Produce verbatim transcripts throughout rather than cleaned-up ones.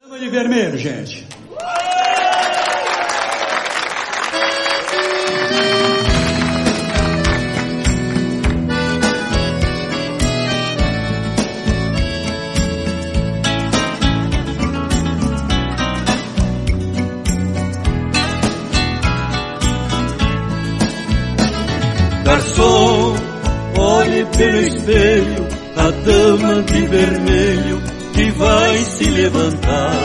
Dama de vermelho, gente. Garçom, olhe pelo espelho a dama de vermelho que vai se levantar.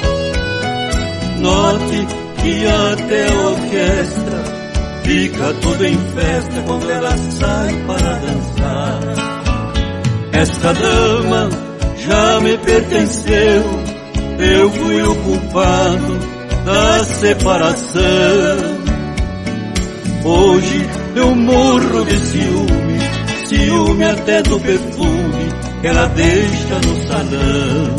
Note que até a orquestra fica toda em festa quando ela sai para dançar. Esta dama já me pertenceu, eu fui o culpado da separação. Hoje eu morro de ciúme, ciúme até do perfume que ela deixa no salão.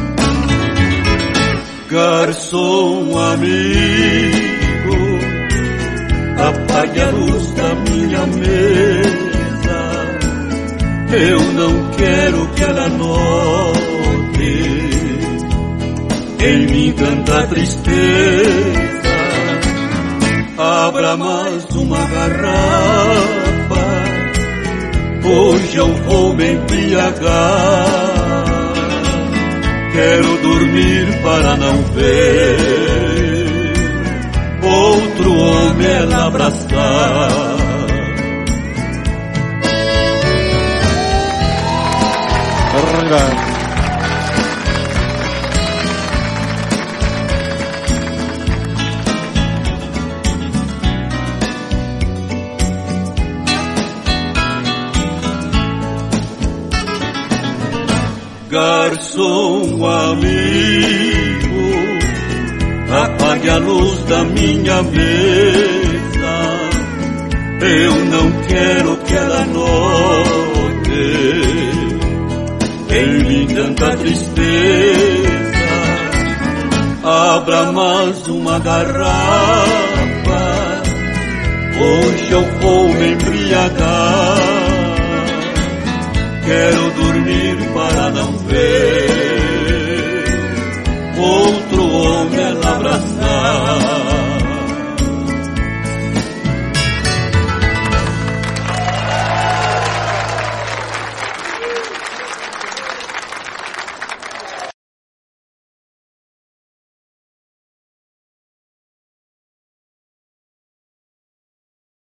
Garçom amigo, apague a luz da minha mesa, eu não quero que ela note em mim tanta tristeza. Abra mais uma garrafa, hoje eu vou me embriagar. Quero dormir para não ver outro homem ela abraçar. Garçom amigo, apague a luz da minha mesa, eu não quero que ela note em mim tanta tristeza. Abra mais uma garrafa, hoje eu vou me embriagar. Quero dormir para não ver